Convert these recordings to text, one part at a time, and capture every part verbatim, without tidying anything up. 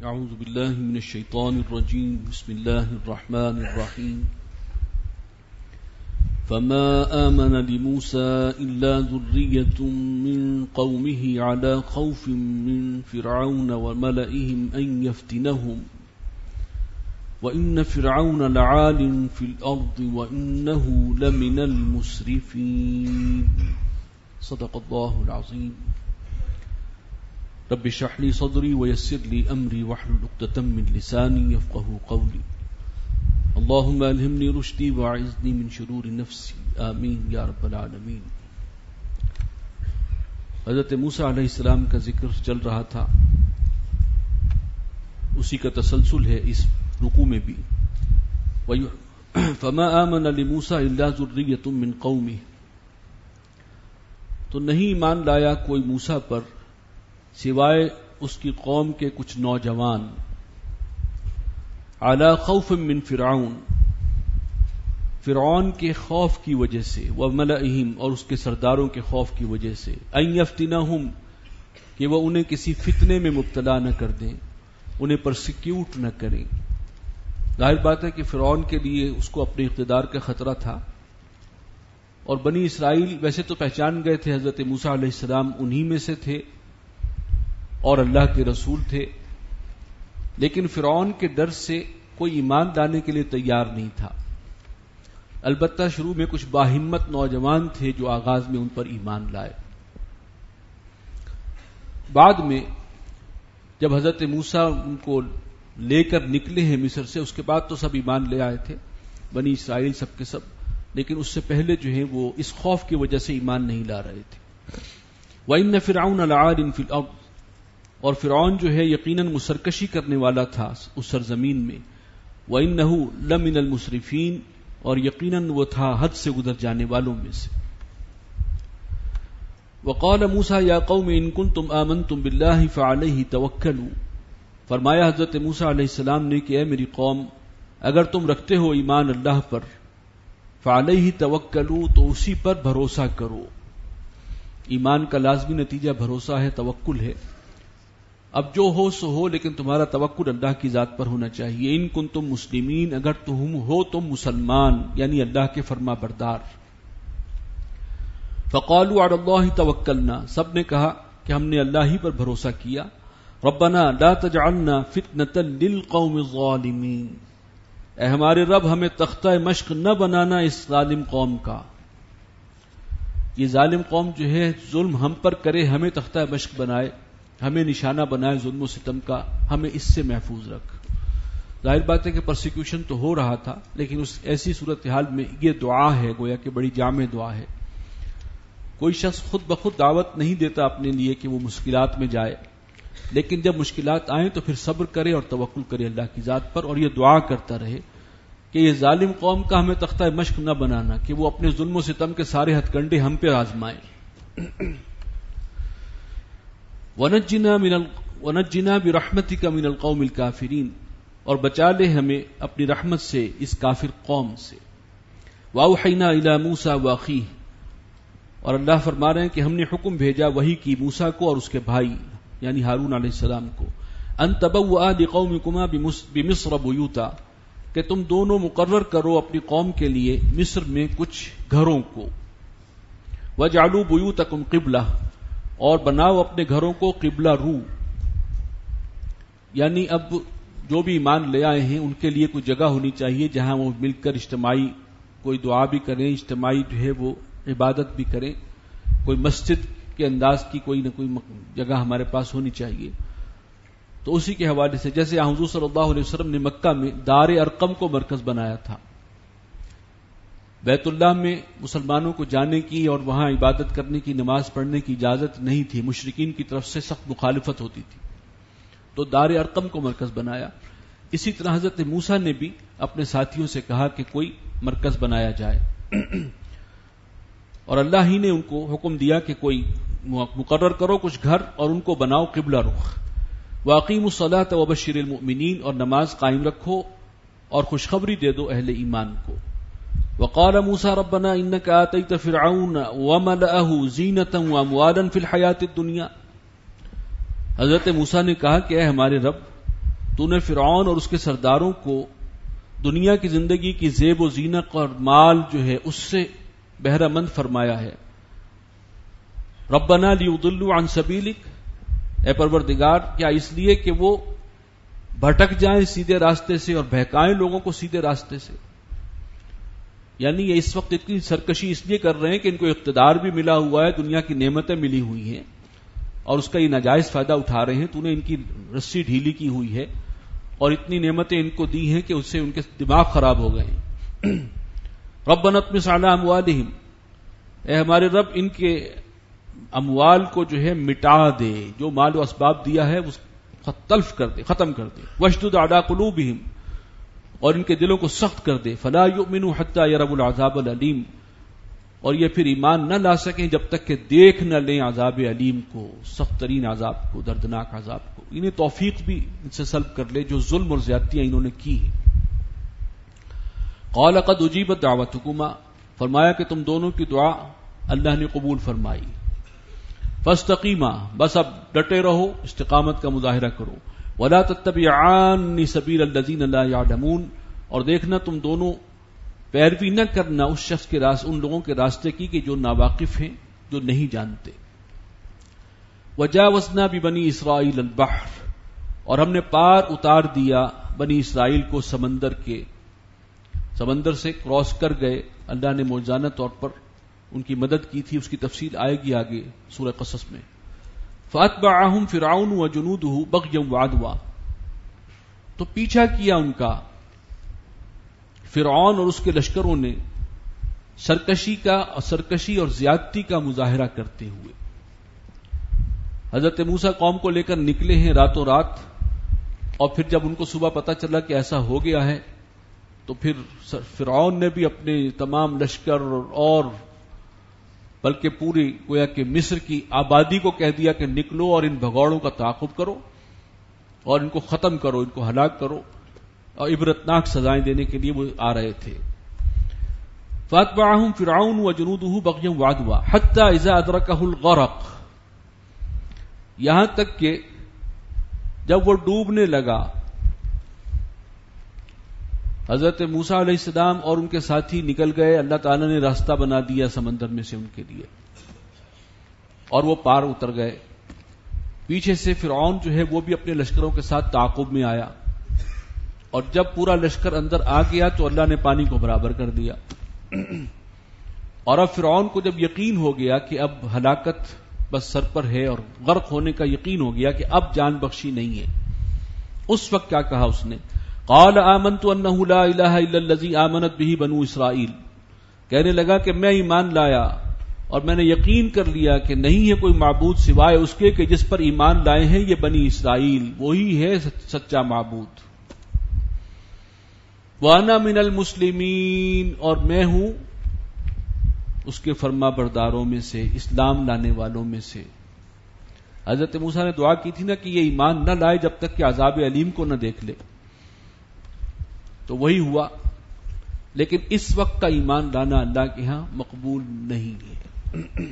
اعوذ باللہ من الشیطان الرجیم بسم اللہ الرحمن الرحیم فما آمن لموسى إلا ذرية من قومه على خوف من فرعون وملئهم أن يفتنهم وإن فرعون لعال في الأرض وإنه لمن المسرفين صدق الله العظيم رب اشرح لي صدري ويسر لي امري واحلل عقدة من لساني يفقهوا قولي اللهم الهمني رشدي واعذني من شرور نفسي آمین یا رب العالمین. حضرت موسیٰ علیہ السلام کا ذکر چل رہا تھا، اسی کا تسلسل ہے اس رکوع میں بھی. فما آمن لموسیٰ الا ذریۃ من قومہ، تو نہیں ایمان لایا کوئی موسیٰ پر سوائے اس کی قوم کے کچھ نوجوان، علی خوف من فرعون، فرعون کے خوف کی وجہ سے، وملئہم، اور اس کے سرداروں کے خوف کی وجہ سے، ان یفتنہم، کہ وہ انہیں کسی فتنے میں مبتلا نہ کر دیں، انہیں پرسیکیوٹ نہ کریں. ظاہر بات ہے کہ فرعون کے لیے اس کو اپنے اقتدار کا خطرہ تھا، اور بنی اسرائیل ویسے تو پہچان گئے تھے حضرت موسیٰ علیہ السلام انہی میں سے تھے اور اللہ کے رسول تھے، لیکن فرعون کے ڈر سے کوئی ایمان لانے کے لیے تیار نہیں تھا. البتہ شروع میں کچھ باہمت نوجوان تھے جو آغاز میں ان پر ایمان لائے. بعد میں جب حضرت موسیٰ ان کو لے کر نکلے ہیں مصر سے، اس کے بعد تو سب ایمان لے آئے تھے، بنی اسرائیل سب کے سب، لیکن اس سے پہلے جو ہے وہ اس خوف کی وجہ سے ایمان نہیں لا رہے تھے. وَإِنَّ فِرْعَوْنَ لَعَالٍ فِي الْأَرْضِ، اور فرعون جو ہے یقیناً مسرکشی کرنے والا تھا اس سرزمین میں. وَإِنَّهُ لَمِنَ الْمُسْرِفِينَ، اور یقیناً وہ تھا حد سے گزر جانے والوں میں سے. وَقَالَ مُوسَى يَا قَوْمِ إِن كُنتُمْ آمَنْتُمْ بِاللَّهِ فَعَلَيْهِ تَوَكَّلُوا، فرمایا حضرت موسیٰ علیہ السلام نے کہ اے میری قوم، اگر تم رکھتے ہو ایمان اللہ پر، فَعَلَيْهِ تَوَكَّلُوا، تو اسی پر بھروسہ کرو. ایمان کا لازمی نتیجہ بھروسہ ہے، توکل ہے. اب جو ہو سو ہو، لیکن تمہارا توکل اللہ کی ذات پر ہونا چاہیے. ان کنتم مسلمین، اگر تم ہو تم مسلمان، یعنی اللہ کے فرما بردار. فقالوا علی اللہ توکلنا، سب نے کہا کہ ہم نے اللہ ہی پر بھروسہ کیا. ربنا لا تجعلنا فتنة للقوم الظالمین، اے ہمارے رب ہمیں تختہ مشق نہ بنانا اس ظالم قوم کا. یہ ظالم قوم جو ہے ظلم ہم پر کرے، ہمیں تختہ مشق بنائے، ہمیں نشانہ بنائے ظلم و ستم کا، ہمیں اس سے محفوظ رکھ. ظاہر بات ہے کہ پرسیکیوشن تو ہو رہا تھا، لیکن اس ایسی صورتحال میں یہ دعا ہے، گویا کہ بڑی جامع دعا ہے. کوئی شخص خود بخود دعوت نہیں دیتا اپنے لیے کہ وہ مشکلات میں جائے، لیکن جب مشکلات آئیں تو پھر صبر کرے اور توکل کرے اللہ کی ذات پر، اور یہ دعا کرتا رہے کہ یہ ظالم قوم کا ہمیں تختہ مشق نہ بنانا، کہ وہ اپنے ظلم و ستم کے سارے ہتھ کنڈے ہم پہ آزمائیں. وَنَجِّنَا مِنَ ال... وَنَجِّنَا بِرَحْمَتِكَ مِنَ الْقَوْمِ الْكَافِرِينَ، اور بچا لے ہمیں اپنی رحمت سے اس کافر قوم سے. وَأَوْحَيْنَا إِلَى مُوسَى وَأَخِيهِ، اور اللہ فرما رہے ہیں کہ ہم نے حکم بھیجا وحی کی موسیٰ کو اور اس کے بھائی یعنی ہارون علیہ السلام کو. أَن تَبَوَّآ لِقَوْمِكُمَا بِمِصْرَ بُيُوتًا، کہ تم دونوں مقرر کرو اپنی قوم کے لیے مصر میں کچھ گھروں کو. وَاجْعَلُوا بُيُوتَكُمْ قِبْلَةً، اور بناؤ اپنے گھروں کو قبلہ رو، یعنی اب جو بھی ایمان لے آئے ہیں ان کے لیے کوئی جگہ ہونی چاہیے جہاں وہ مل کر اجتماعی کوئی دعا بھی کریں، اجتماعی جو ہے وہ عبادت بھی کریں. کوئی مسجد کے انداز کی کوئی نہ کوئی جگہ ہمارے پاس ہونی چاہیے. تو اسی کے حوالے سے جیسے حضور صلی اللہ علیہ وسلم نے مکہ میں دار ارقم کو مرکز بنایا تھا، بیت اللہ میں مسلمانوں کو جانے کی اور وہاں عبادت کرنے کی، نماز پڑھنے کی اجازت نہیں تھی، مشرکین کی طرف سے سخت مخالفت ہوتی تھی، تو دار ارقم کو مرکز بنایا. اسی طرح حضرت موسیٰ نے بھی اپنے ساتھیوں سے کہا کہ کوئی مرکز بنایا جائے، اور اللہ ہی نے ان کو حکم دیا کہ کوئی مقرر کرو کچھ گھر اور ان کو بناؤ قبلہ رخ. وَأَقِیمُوا الصَّلَاةَ وَبَشِّرِ الْمُؤْمِنِینَ، اور نماز قائم رکھو اور خوشخبری دے دو اہل ایمان کو. وقال موسى ربنا انك آتيت فرعون وملأه زينة واموالا في الحياة الدنيا، حضرت موسیٰ نے کہا کہ اے ہمارے رب، تو نے فرعون اور اس کے سرداروں کو دنیا کی زندگی کی زیب و زینت اور مال جو ہے اس سے بہرہ مند فرمایا ہے. ربنا لیضلوا عن سبیلک، اے پروردگار کیا اس لیے کہ وہ بھٹک جائیں سیدھے راستے سے اور بہکائیں لوگوں کو سیدھے راستے سے. یعنی یہ اس وقت اتنی سرکشی اس لیے کر رہے ہیں کہ ان کو اقتدار بھی ملا ہوا ہے، دنیا کی نعمتیں ملی ہوئی ہیں اور اس کا یہ ناجائز فائدہ اٹھا رہے ہیں. تو نے ان کی رسی ڈھیلی کی ہوئی ہے اور اتنی نعمتیں ان کو دی ہیں کہ اس سے ان کے دماغ خراب ہو گئے ہیں. ربنا اطمس علی اموالہم، اے ہمارے رب ان کے اموال کو جو ہے مٹا دے، جو مال و اسباب دیا ہے اس تلف کر دے، ختم کر دے. واشدد علی قلوبہم، اور ان کے دلوں کو سخت کر دے. فلا یؤمنوا حتی یروا العذاب العلیم، اور یہ پھر ایمان نہ لا سکیں جب تک کہ دیکھ نہ لیں عذاب علیم کو، سخت ترین عذاب کو، دردناک عذاب کو. انہیں توفیق بھی ان سے سلب کر لے جو ظلم اور زیادتیاں انہوں نے کی ہیں. قال قد اجیبت دعوتکما، فرمایا کہ تم دونوں کی دعا اللہ نے قبول فرمائی. فاستقیما، بس اب ڈٹے رہو، استقامت کا مظاہرہ کرو. ولا تتبعان سبیل الذین لا یعلمون، اور دیکھنا تم دونوں پیروی نہ کرنا اس شخص کے راستے، ان لوگوں کے راستے کی کہ جو ناواقف ہیں، جو نہیں جانتے. وجاوزنا ببنی اسرائیل البحر، اور ہم نے پار اتار دیا بنی اسرائیل کو سمندر کے، سمندر سے کراس کر گئے. اللہ نے موجزانہ طور پر ان کی مدد کی تھی، اس کی تفصیل آئے گی آگے سورہ قصص میں. فاتبعہم فرعون وجنودہ بغیا وعدوا، تو پیچھا کیا ان کا فرعون اور اس کے لشکروں نے سرکشی کا سرکشی اور زیادتی کا مظاہرہ کرتے ہوئے. حضرت موسیٰ قوم کو لے کر نکلے ہیں راتوں رات، اور پھر جب ان کو صبح پتہ چلا کہ ایسا ہو گیا ہے تو پھر فرعون نے بھی اپنے تمام لشکر اور بلکہ پوری گویا کہ مصر کی آبادی کو کہہ دیا کہ نکلو اور ان بھگوڑوں کا تعاقب کرو اور ان کو ختم کرو، ان کو ہلاک کرو، اور عبرتناک سزائیں دینے کے لیے وہ آ رہے تھے. فاتبعہم فرعون وجنودہ بغیا وعدوا حتی اذا ادرکہ الغرق، یہاں تک کہ جب وہ ڈوبنے لگا، حضرت موسیٰ علیہ السلام اور ان کے ساتھی نکل گئے، اللہ تعالیٰ نے راستہ بنا دیا سمندر میں سے ان کے لیے اور وہ پار اتر گئے. پیچھے سے فرعون جو ہے وہ بھی اپنے لشکروں کے ساتھ تعاقب میں آیا، اور جب پورا لشکر اندر آ گیا تو اللہ نے پانی کو برابر کر دیا. اور اب فرعون کو جب یقین ہو گیا کہ اب ہلاکت بس سر پر ہے اور غرق ہونے کا یقین ہو گیا کہ اب جان بخشی نہیں ہے، اس وقت کیا کہا اس نے؟ قال آمنت انہ لا الہ الا الذی آمنت بہ بنو اسرائیل، کہنے لگا کہ میں ایمان لایا اور میں نے یقین کر لیا کہ نہیں ہے کوئی معبود سوائے اس کے کہ جس پر ایمان لائے ہیں یہ بنی اسرائیل، وہی ہے سچا معبود. وانا من المسلمین، اور میں ہوں اس کے فرما برداروں میں سے، اسلام لانے والوں میں سے. حضرت موسیٰ نے دعا کی تھی نا کہ یہ ایمان نہ لائے جب تک کہ عذاب علیم کو نہ دیکھ لے، تو وہی ہوا. لیکن اس وقت کا ایمان لانا اللہ کے ہاں مقبول نہیں ہے.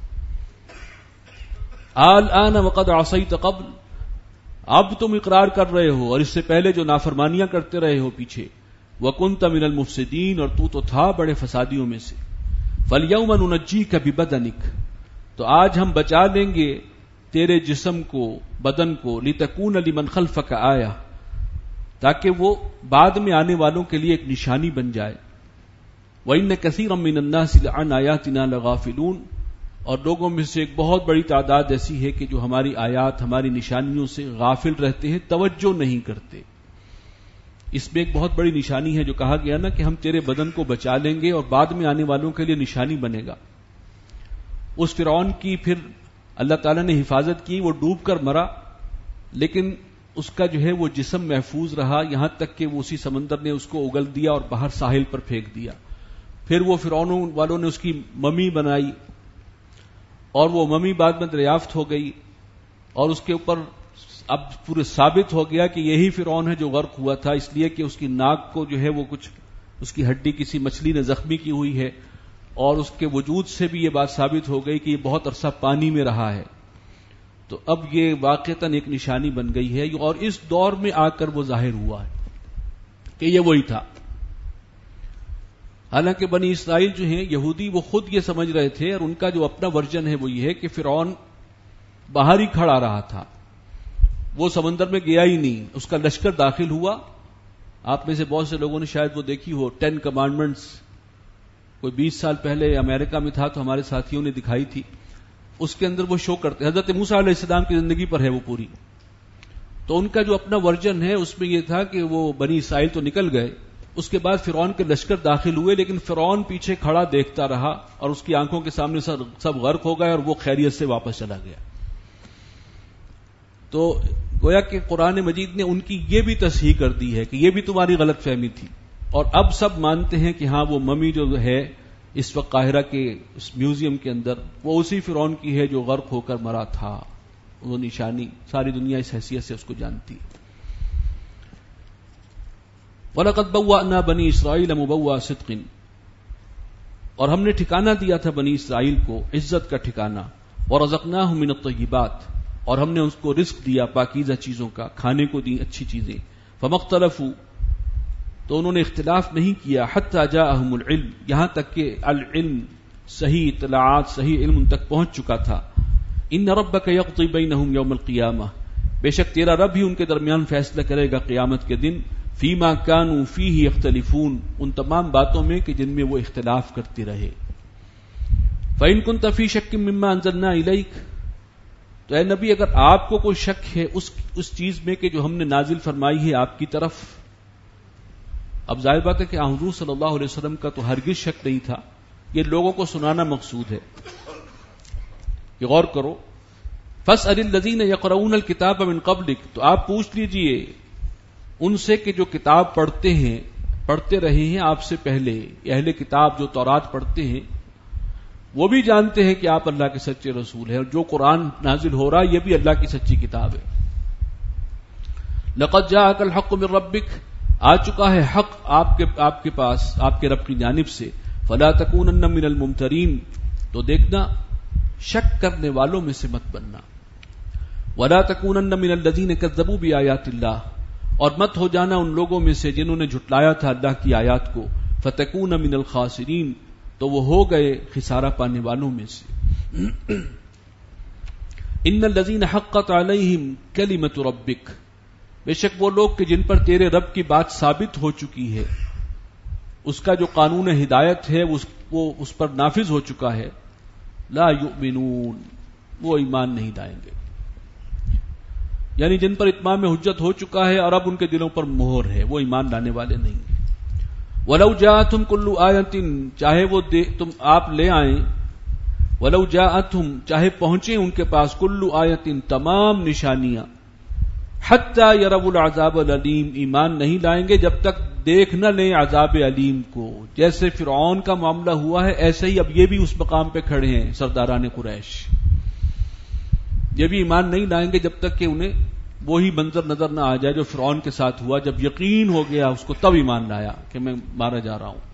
الآن وقد عصیت قبل، اب تم اقرار کر رہے ہو اور اس سے پہلے جو نافرمانیاں کرتے رہے ہو پیچھے. وکنت من المفسدین، اور تو تو تھا بڑے فسادیوں میں سے. فالیوم ننجیک ببدنک، تو آج ہم بچا لیں گے تیرے جسم کو، بدن کو، لتکون لمن خلفک آیہ، تاکہ وہ بعد میں آنے والوں کے لیے ایک نشانی بن جائے. وَإِنَّ كَثِيرًا مِّنَ النَّاسِ عَنْ آيَاتِنَا لَغَافِلُونَ، اور لوگوں میں سے ایک بہت بڑی تعداد ایسی ہے کہ جو ہماری آیات، ہماری نشانیوں سے غافل رہتے ہیں، توجہ نہیں کرتے. اس میں ایک بہت بڑی نشانی ہے جو کہا گیا نا کہ ہم تیرے بدن کو بچا لیں گے اور بعد میں آنے والوں کے لیے نشانی بنے گا. اس فرعون کی پھر اللہ تعالیٰ نے حفاظت کی، وہ ڈوب کر مرا، لیکن اس کا جو ہے وہ جسم محفوظ رہا، یہاں تک کہ وہ اسی سمندر نے اس کو اگل دیا اور باہر ساحل پر پھینک دیا. پھر وہ فرعون والوں نے اس کی ممی بنائی اور وہ ممی بعد میں دریافت ہو گئی، اور اس کے اوپر اب پورے ثابت ہو گیا کہ یہی فرعون ہے جو غرق ہوا تھا، اس لیے کہ اس کی ناک کو جو ہے وہ کچھ اس کی ہڈی کسی مچھلی نے زخمی کی ہوئی ہے، اور اس کے وجود سے بھی یہ بات ثابت ہو گئی کہ یہ بہت عرصہ پانی میں رہا ہے. تو اب یہ واقعتاً ایک نشانی بن گئی ہے، اور اس دور میں آ کر وہ ظاہر ہوا ہے کہ یہ وہی تھا۔ حالانکہ بنی اسرائیل جو ہیں یہودی، وہ خود یہ سمجھ رہے تھے، اور ان کا جو اپنا ورژن ہے وہ یہ ہے کہ فرعون باہر ہی کھڑا رہا تھا، وہ سمندر میں گیا ہی نہیں، اس کا لشکر داخل ہوا۔ آپ میں سے بہت سے لوگوں نے شاید وہ دیکھی ہو، ٹین کمانڈمنٹس، کوئی بیس سال پہلے امریکہ میں تھا تو ہمارے ساتھیوں نے دکھائی تھی، اس کے اندر وہ شو کرتے، حضرت موسیٰ علیہ السلام کی زندگی پر ہے وہ پوری۔ تو ان کا جو اپنا ورژن ہے اس میں یہ تھا کہ وہ بنی اسرائیل تو نکل گئے، اس کے بعد فرعون کے لشکر داخل ہوئے، لیکن فرعون پیچھے کھڑا دیکھتا رہا اور اس کی آنکھوں کے سامنے سب غرق ہو گئے اور وہ خیریت سے واپس چلا گیا۔ تو گویا کہ قرآن مجید نے ان کی یہ بھی تصحیح کر دی ہے کہ یہ بھی تمہاری غلط فہمی تھی، اور اب سب مانتے ہیں کہ ہاں وہ ممی جو ہے اس وقت قاہرہ کے اس میوزیم کے اندر، وہ اسی فرعون کی ہے جو غرق ہو کر مرا تھا۔ وہ نشانی ساری دنیا اس حیثیت سے اس کو جانتی ہے۔ وَلَقَدْ بَوَّأْنَا بَنِي إِسْرَائِيلَ مُبَوَّأَ صِدْقٍ، اور ہم نے ٹھکانہ دیا تھا بنی اسرائیل کو عزت کا ٹھکانہ، وَرَزَقْنَاهُم مِّنَ الطَّيِّبَاتِ، اور ہم نے اس کو رزق دیا پاکیزہ چیزوں کا، کھانے کو دی اچھی چیزیں۔ فَمَا اخْتَلَفُوا، تو انہوں نے اختلاف نہیں کیا، حَتَّى جَاءَهُمُ الْعِلْمُ، یہاں تک کہ العلم، صحیح اطلاعات، صحیح علم ان تک پہنچ چکا تھا۔ إِنَّ رَبَّكَ يَقْضِي بَيْنَهُمْ يَوْمَ الْقِيَامَةِ، بے شک تیرا رب ہی ان کے درمیان فیصلہ کرے گا قیامت کے دن، فیما کانوا فیہ یختلفون، ان تمام باتوں میں کہ جن میں وہ اختلاف کرتے رہے۔ فإن كنت في شك مما انزلنا إليك، تو اے نبی اگر آپ کو کوئی شک ہے اس اس چیز میں کہ جو ہم نے نازل فرمائی ہے آپ کی طرف، اب ظاہر بات ہے کہ حضور صلی اللہ علیہ وسلم کا تو ہرگز شک نہیں تھا، یہ لوگوں کو سنانا مقصود ہے، یہ غور کرو۔ فاسأل الذین یقرؤون الکتاب من قبلک، تو آپ پوچھ لیجئے ان سے کہ جو کتاب پڑھتے ہیں، پڑھتے رہے ہیں آپ سے پہلے، اہل کتاب جو تورات پڑھتے ہیں وہ بھی جانتے ہیں کہ آپ اللہ کے سچے رسول ہیں، اور جو قرآن نازل ہو رہا ہے یہ بھی اللہ کی سچی کتاب ہے۔ لقد جاءک الحق من ربک، آ چکا ہے حق آپ کے آپ کے پاس آپ کے رب کی جانب سے، فلا تکونن من الممترین، تو دیکھنا شک کرنے والوں میں سے مت بننا، ولا تکونن من الذین کذبوا بآیات اللہ، اور مت ہو جانا ان لوگوں میں سے جنہوں نے جھٹلایا تھا اللہ کی آیات کو، فتکون من الخاسرین، تو وہ ہو گئے خسارہ پانے والوں میں سے۔ ان الذین حقت علیہم کلمۃ ربک، بے شک وہ لوگ کہ جن پر تیرے رب کی بات ثابت ہو چکی ہے، اس کا جو قانون ہدایت ہے وہ اس پر نافذ ہو چکا ہے، لا یؤمنون، وہ ایمان نہیں لائیں گے، یعنی جن پر اتمام حجت ہو چکا ہے اور اب ان کے دلوں پر مہر ہے، وہ ایمان لانے والے نہیں ہیں۔ وَلَوْ جَاءَتْهُمْ كُلُّ آیَةٍ، چاہے وہ تم آپ لے آئیں، وَلَوْ جَاءَتْهُمْ، چاہے پہنچیں ان کے پاس، كُلُّ آیَةٍ، تمام نشانیاں، حَتَّى يَرَوُا الْعَذَابَ الْأَلِيمَ، ایمان نہیں لائیں گے جب تک دیکھ نہ لیں عذاب علیم کو۔ جیسے فرعون کا معاملہ ہوا ہے ایسے ہی اب یہ بھی اس مقام پہ کھڑے ہیں سرداران قریش، یہ بھی ایمان نہیں لائیں گے جب تک کہ انہیں وہی منظر نظر نہ آ جائے جو فرعون کے ساتھ ہوا، جب یقین ہو گیا اس کو تب ایمان لایا کہ میں مارا جا رہا ہوں۔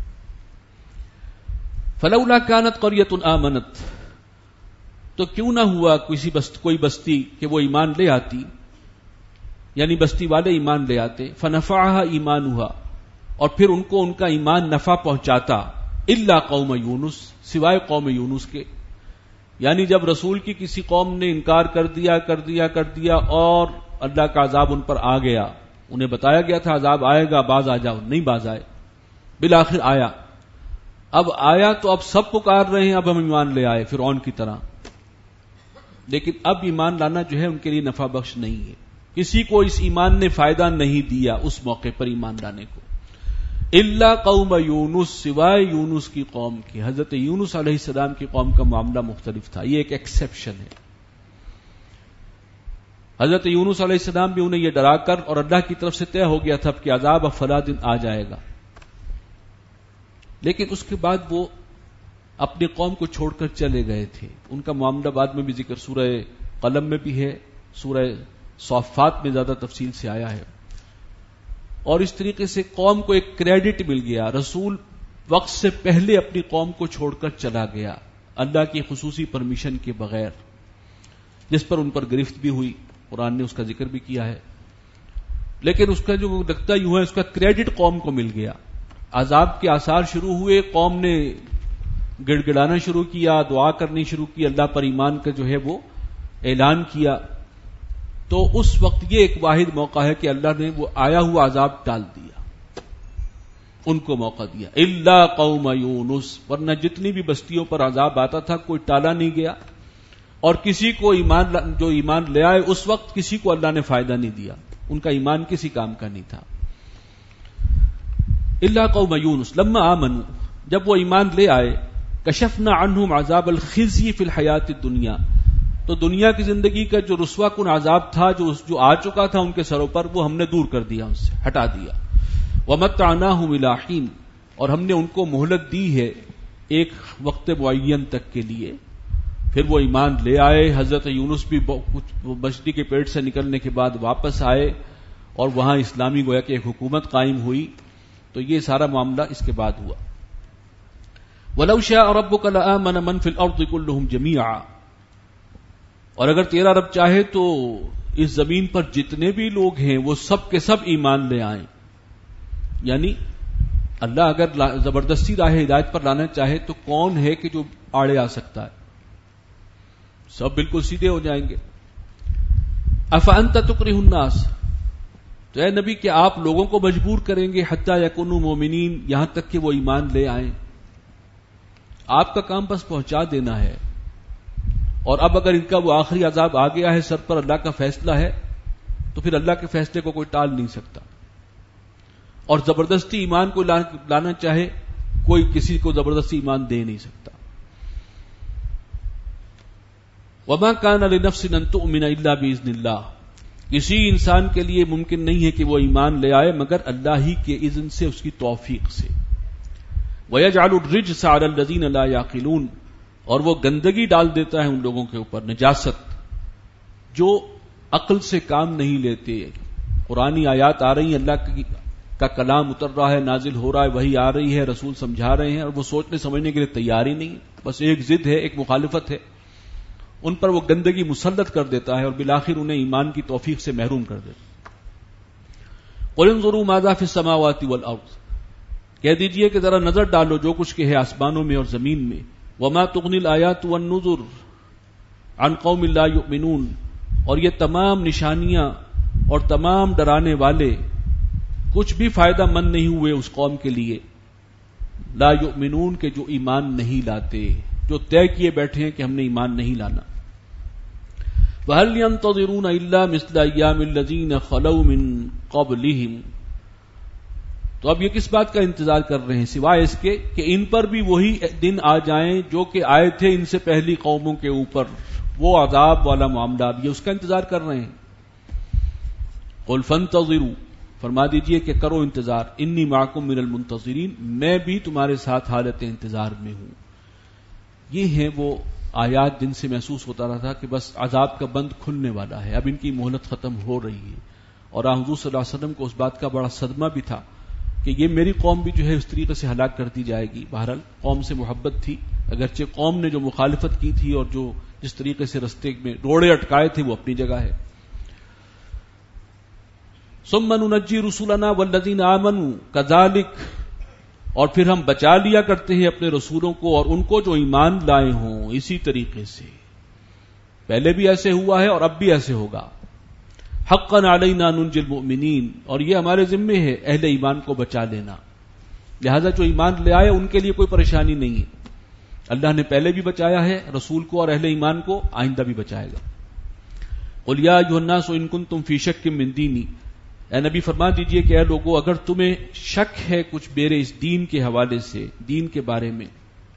فلولا كانت قرية آمنت، تو کیوں نہ ہوا کسی بست کوئی بستی کہ وہ ایمان لے آتی، یعنی بستی والے ایمان لے آتے، فنفعها ایمانها، اور پھر ان کو ان کا ایمان نفع پہنچاتا، الا قوم یونس، سوائے قوم یونس کے، یعنی جب رسول کی کسی قوم نے انکار کر دیا کر دیا کر دیا اور اللہ کا عذاب ان پر آ گیا، انہیں بتایا گیا تھا عذاب آئے گا، باز آ جاؤ، نہیں باز آئے، بالآخر آیا، اب آیا تو اب سب پکار رہے ہیں اب ہم ایمان لے آئے فرعون کی طرح، لیکن اب ایمان لانا جو ہے ان کے لیے نفع بخش نہیں ہے، کسی کو اس ایمان نے فائدہ نہیں دیا اس موقع پر ایمان لانے کو، الا قوم یونس، سوائے یونس کی قوم کی۔ حضرت یونس علیہ السلام کی قوم کا معاملہ مختلف تھا، یہ ایک ایکسیپشن ہے۔ حضرت یونس علیہ السلام بھی انہیں یہ ڈرا کر اور اللہ کی طرف سے طے ہو گیا تھا کہ عذاب اب فلاں دن آ جائے گا، لیکن اس کے بعد وہ اپنی قوم کو چھوڑ کر چلے گئے تھے۔ ان کا معاملہ بعد میں بھی ذکر سورہ قلم میں بھی ہے، سورہ صافات میں زیادہ تفصیل سے آیا ہے، اور اس طریقے سے قوم کو ایک کریڈٹ مل گیا، رسول وقت سے پہلے اپنی قوم کو چھوڑ کر چلا گیا اللہ کی خصوصی پرمیشن کے بغیر۔ جس پر ان پر گرفت بھی ہوئی، قرآن نے اس کا ذکر بھی کیا ہے. لیکن اس کا جو لگتا یوں ہے اس کا کریڈٹ قوم کو مل گیا. عذاب کے آثار شروع ہوئے، قوم نے گڑ گڑانا شروع کیا، دعا کرنی شروع کی، اللہ پر ایمان کا جو ہے وہ اعلان کیا. تو اس وقت یہ ایک واحد موقع ہے کہ اللہ نے وہ آیا ہوا عذاب ٹال دیا، ان کو موقع دیا. الا قوم یونس، ورنہ جتنی بھی بستیوں پر عذاب آتا تھا کوئی ٹالا نہیں گیا، اور کسی کو ایمان جو ایمان لے آئے اس وقت کسی کو اللہ نے فائدہ نہیں دیا، ان کا ایمان کسی کام کا نہیں تھا. الا قوم یونس لما آمنوا، جب وہ ایمان لے آئے، کشفنا عنہم عذاب الخزي فی الحیات الدنیا، تو دنیا کی زندگی کا جو رسوا کن عذاب تھا جو جو آ چکا تھا ان کے سروں پر، وہ ہم نے دور کر دیا، ان سے ہٹا دیا. ومتعناہم الی حین، اور ہم نے ان کو مہلت دی ہے ایک وقت معین تک کے لیے. پھر وہ ایمان لے آئے. حضرت یونس بھی کچھ مچھلی کے پیٹ سے نکلنے کے بعد واپس آئے اور وہاں اسلامی گویا کہ ایک حکومت قائم ہوئی. تو یہ سارا معاملہ اس کے بعد ہوا. وَلَوْ شَاءَ رَبُّكَ لَآمَنَ مَنْ فِي الْأَرْضِ كُلُّهُمْ جَمِيعًا، اور اگر تیرا رب چاہے تو اس زمین پر جتنے بھی لوگ ہیں وہ سب کے سب ایمان لے آئیں. یعنی اللہ اگر زبردستی راہ ہدایت پر لانا چاہے تو کون ہے کہ جو آڑے آ سکتا ہے؟ سب بالکل سیدھے ہو جائیں گے. افانت تکرہ الناس، تو اے نبی کہ آپ لوگوں کو مجبور کریں گے حتی یکونوا مومنین، یہاں تک کہ وہ ایمان لے آئیں. آپ کا کام بس پہنچا دینا ہے. اور اب اگر ان کا وہ آخری عذاب آ گیا ہے سر پر، اللہ کا فیصلہ ہے، تو پھر اللہ کے فیصلے کو کوئی ٹال نہیں سکتا. اور زبردستی ایمان کو لانا چاہے کوئی کسی کو زبردستی ایمان دے نہیں سکتا. وما كان لنفس ان تؤمن الا باذن اللہ، کسی انسان کے لیے ممکن نہیں ہے کہ وہ ایمان لے آئے مگر اللہ ہی کے اذن سے، اس کی توفیق سے. ويجعل الرجس على الذين لا يعقلون، اور وہ گندگی ڈال دیتا ہے ان لوگوں کے اوپر، نجاست، جو عقل سے کام نہیں لیتے. قرآنی آیات آ رہی ہیں، اللہ کا کلام اتر رہا ہے، نازل ہو رہا ہے، وحی آ رہی ہے، رسول سمجھا رہے ہیں، اور وہ سوچنے سمجھنے کے لیے تیار ہی نہیں، بس ایک ضد ہے، ایک مخالفت ہے. ان پر وہ گندگی مسلط کر دیتا ہے اور بالآخر انہیں ایمان کی توفیق سے محروم کر دیتا ہے. قل انظروا ماذا فی السماوات والارض، کہہ دیجئے کہ ذرا نظر ڈالو جو کچھ کہ ہے آسمانوں میں اور زمین میں. وما تغنی الآیات والنذر عن قوم لا یؤمنون، اور یہ تمام نشانیاں اور تمام ڈرانے والے کچھ بھی فائدہ مند نہیں ہوئے اس قوم کے لیے، لا یؤمنون کے جو ایمان نہیں لاتے، جو طے کیے بیٹھے ہیں کہ ہم نے ایمان نہیں لانا. وَهَلْ يَنْتَظِرُونَ إِلَّا مِثْلَ أَيَّامِ الَّذِينَ خَلَوْا مِنْ قَبْلِهِمْ، تو اب یہ کس بات کا انتظار کر رہے ہیں سوائے اس کے کہ ان پر بھی وہی دن آ جائیں جو کہ آئے تھے ان سے پہلی قوموں کے اوپر، وہ عذاب والا معاملہ، اب یہ اس کا انتظار کر رہے ہیں. قُلْ فَانْتَظِرُوا، فرما دیجئے کہ کرو انتظار، انی معکم من المنتظرین، میں بھی تمہارے ساتھ حالت انتظار میں ہوں. یہ ہیں وہ آیات جن سے محسوس ہوتا رہا تھا کہ بس عذاب کا بند کھلنے والا ہے، اب ان کی مہلت ختم ہو رہی ہے. اور حضور صلی اللہ علیہ وسلم کو اس بات کا بڑا صدمہ بھی تھا کہ یہ میری قوم بھی جو ہے اس طریقے سے ہلاک کر دی جائے گی. بہرحال قوم سے محبت تھی، اگرچہ قوم نے جو مخالفت کی تھی اور جو جس طریقے سے رستے میں روڑے اٹکائے تھے وہ اپنی جگہ ہے. ثم ننجی رسولنا والذین آمنوا کذالک، اور پھر ہم بچا لیا کرتے ہیں اپنے رسولوں کو اور ان کو جو ایمان لائے ہوں اسی طریقے سے. پہلے بھی ایسے ہوا ہے اور اب بھی ایسے ہوگا. حقا علینا ننجی المؤمنین، اور یہ ہمارے ذمے ہے اہل ایمان کو بچا لینا. لہذا جو ایمان لے آئے ان کے لیے کوئی پریشانی نہیں ہے. اللہ نے پہلے بھی بچایا ہے رسول کو اور اہل ایمان کو، آئندہ بھی بچائے گا. قل یا ایھا الناس ان کنتم فی شک من دینی، اے نبی فرما دیجئے کہ اے لوگو اگر تمہیں شک ہے کچھ میرے اس دین کے حوالے سے، دین کے بارے میں،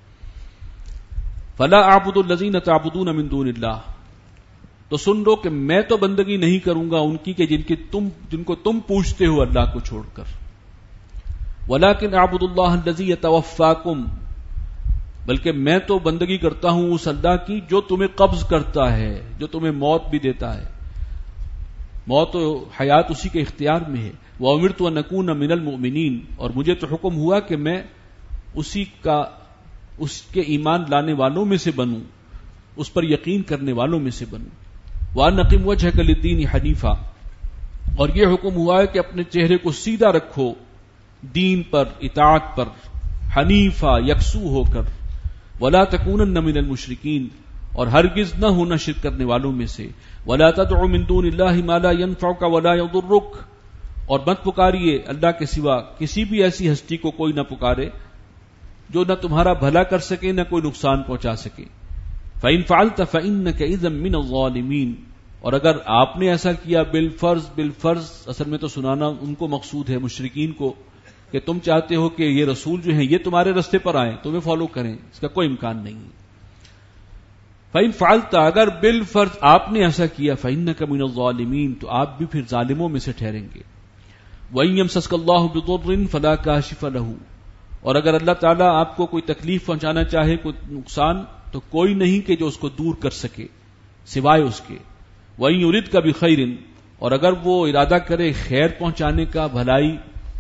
فلا اعبد الذین تعبدون من دون اللہ، تو سن لو کہ میں تو بندگی نہیں کروں گا ان کی کہ جن کی تم جن کو تم پوچھتے ہو اللہ کو چھوڑ کر. ولکن اعبد اللہ الذی یتوفاکم، بلکہ میں تو بندگی کرتا ہوں اس اللہ کی جو تمہیں قبض کرتا ہے، جو تمہیں موت بھی دیتا ہے. موت و حیات اسی کے اختیار میں ہے. وَأُمِرْتُ أَنْ أَكُونَ مِنَ الْمُؤْمِنِينَ، اور مجھے تو حکم ہوا کہ میں اسی کا اس کے ایمان لانے والوں میں سے بنوں، اس پر یقین کرنے والوں میں سے بنوں. وَأَنْ أَقِمْ وَجْهَكَ لِلدِّينِ حَنِيفًا، اور یہ حکم ہوا ہے کہ اپنے چہرے کو سیدھا رکھو دین پر، اطاعت پر، حنیفہ یکسو ہو کر، وَلَا تَكُونَنَّ مِنَ الْمُشْرِكِينَ، اور ہرگز نہ ہونا شرک کرنے والوں میں سے، وَلَا تَدْعُ مِن دُونِ اللَّهِ مَا لَا يَنفَعُكَ وَلَا يَضُرُّكَ، اور مت پکاریے اللہ کے سوا کسی بھی ایسی ہستی کو کوئی نہ پکارے جو نہ تمہارا بھلا کر سکے نہ کوئی نقصان پہنچا سکے. فَإِن فَعَلْتَ فَإِنَّكَ إِذًا مِّنَ الظَّالِمِينَ، اور اگر آپ نے ایسا کیا بالفرض بالفرض، اصل میں تو سنانا ان کو مقصود ہے، مشرکین کو، کہ تم چاہتے ہو کہ یہ رسول جو ہیں یہ تمہارے رستے پر آئیں، تمہیں فالو کریں، اس کا کوئی امکان نہیں ہے. فَإِن فَعَلْتَ، اگر بالفرض آپ نے ایسا کیا، فَإِنَّكَ مِنَ الظَّالِمِينَ، تو آپ بھی پھر ظالموں میں سے ٹھہریں گے. وَإِن يَمْسَسْكَ اللَّهُ بِضُرٍّ فَلَا كَاشِفَ لَهُ، اور اگر اللہ تعالیٰ آپ کو کوئی تکلیف پہنچانا چاہے، کوئی نقصان، تو کوئی نہیں کہ جو اس کو دور کر سکے سوائے اس کے. وَإِن يُرِدْكَ بِخَيْرٍ، اور اگر وہ ارادہ کرے خیر پہنچانے کا، بھلائی،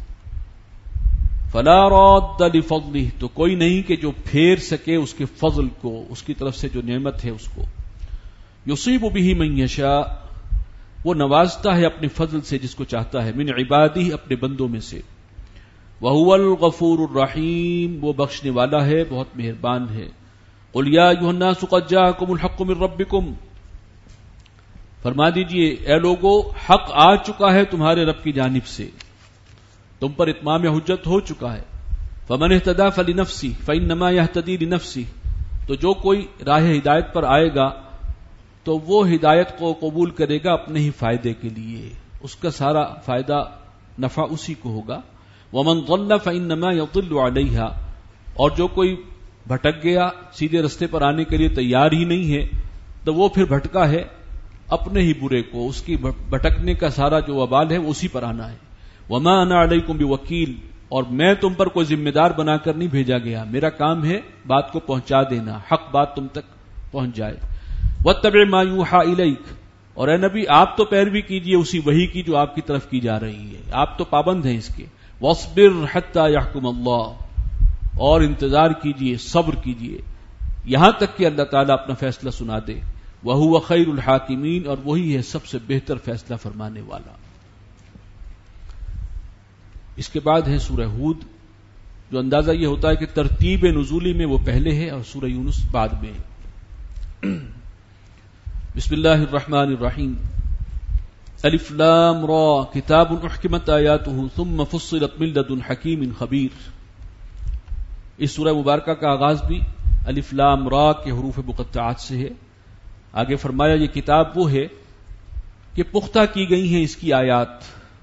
فَلَا رَادَّ لِفَضْلِهِ، تو کوئی نہیں کہ جو پھیر سکے اس کے فضل کو، اس کی طرف سے جو نعمت ہے اس کو. يُصِيبُ بِهِ مَن يَشَاءُ، وہ نوازتا ہے اپنے فضل سے جس کو چاہتا ہے، من عبادہ، اپنے بندوں میں سے. وَهُوَ الْغَفُورُ الرَّحِيمُ، وہ بخشنے والا ہے، بہت مہربان ہے. قُلْ يَا أَيُّهَا النَّاسُ قَدْ جَاءَكُمُ الْحَقُّ مِنْ رَبِّكُمْ، فرما دیجئے اے لوگو، حق آ چکا ہے تمہارے رب کی جانب سے، تم پر اتمام حجت ہو چکا ہے. فَمَنِ اهْتَدَىٰ فَلِنَفْسِهِ فَإِنَّمَا يَهْتَدِي لِنَفْسِهِ، تو جو کوئی راہ ہدایت پر آئے گا تو وہ ہدایت کو قبول کرے گا اپنے ہی فائدے کے لیے، اس کا سارا فائدہ نفع اسی کو ہوگا. وَمَنْ ضَلَّ فَإِنَّمَا يَضِلُّ عَلَيْهَا، اور جو کوئی بھٹک گیا، سیدھے رستے پر آنے کے لیے تیار ہی نہیں ہے، تو وہ پھر بھٹکا ہے اپنے ہی برے کو، اس کی بھٹکنے کا سارا جو وبال ہے وہ اسی پر آنا ہے. وَمَا أَنَا عَلَيْكُمْ بِوَكِيلٍ، اور میں تم پر کوئی ذمہ دار بنا کر نہیں بھیجا گیا، میرا کام ہے بات کو پہنچا دینا، حق بات تم تک پہنچ جائے. وَاتَّبِعْ مَا يُوحَىٰ إِلَيْكَ، اور اے نبی آپ تو پیروی کیجئے اسی وحی کی جو آپ کی طرف کی جا رہی ہے، آپ تو پابند ہیں اس کے. وَاصْبِرْ حَتَّىٰ يَحْكُمَ اللَّهُ، اور انتظار کیجئے، صبر کیجئے یہاں تک کہ اللہ تعالیٰ اپنا فیصلہ سنا دے. وَهُوَ خَيْرُ الْحَاكِمِينَ، اور وہی ہے سب سے بہتر فیصلہ فرمانے والا. اس کے بعد ہے سورہ ہود، جو اندازہ یہ ہوتا ہے کہ ترتیب نزولی میں وہ پہلے ہے اور سورہ یونس بعد میں. بسم اللہ الرحمن الرحیم. الف لام را کتاب احکمت آیاتہ ثم فصلت من لدن حکیم خبیر. اس سورہ مبارکہ کا آغاز بھی الف لام را کے حروف مقطعات سے ہے. آگے فرمایا یہ کتاب وہ ہے کہ پختہ کی گئی ہیں اس کی آیات،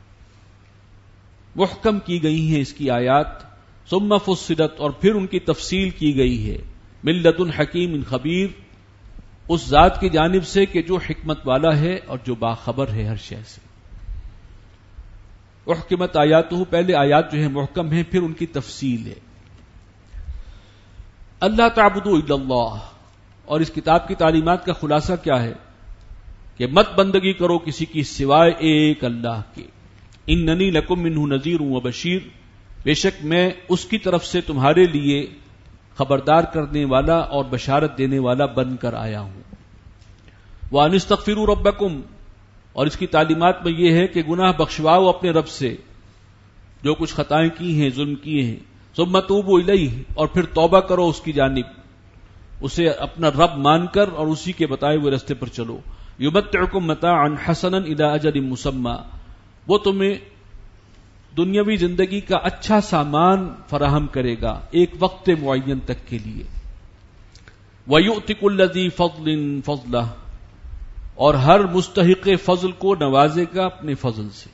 محکم کی گئی ہیں اس کی آیات، ثم فصلت، اور پھر ان کی تفصیل کی گئی ہے، من لدن حکیم خبیر، اس ذات کی جانب سے کہ جو حکمت والا ہے اور جو باخبر ہے ہر شے سے. احکمت آیاتہ، پہلے آیات جو ہیں محکم ہیں، پھر ان کی تفصیل ہے. اللہ تعبدوا الا اللہ، اور اس کتاب کی تعلیمات کا خلاصہ کیا ہے کہ مت بندگی کرو کسی کی سوائے ایک اللہ کے. اننی لکم منہ نذیر و بشیر، بے شک میں اس کی طرف سے تمہارے لیے خبردار کرنے والا اور بشارت دینے والا بن کر آیا ہوں. وَأَنِ اسْتَغْفِرُوا رَبَّكُمْ، اور اس کی تعلیمات میں یہ ہے کہ گناہ بخشواؤ اپنے رب سے جو کچھ خطائیں کی ہیں، ظلم کیے ہیں. ثُمَّ تُوبُوا إِلَيْهِ، اور پھر توبہ کرو اس کی جانب، اسے اپنا رب مان کر اور اسی کے بتائے ہوئے رستے پر چلو. يُمَتِّعُكُم مَّتَاعًا حَسَنًا إِلَىٰ أَجَلٍ مُّسَمًّى، وہ تمہیں دنیاوی زندگی کا اچھا سامان فراہم کرے گا ایک وقت معین تک کے لیے. وَيُؤْتِ كُلَّ ذِي فَضْلٍ فَضْلَهُ، اور ہر مستحق فضل کو نوازے گا اپنے فضل سے.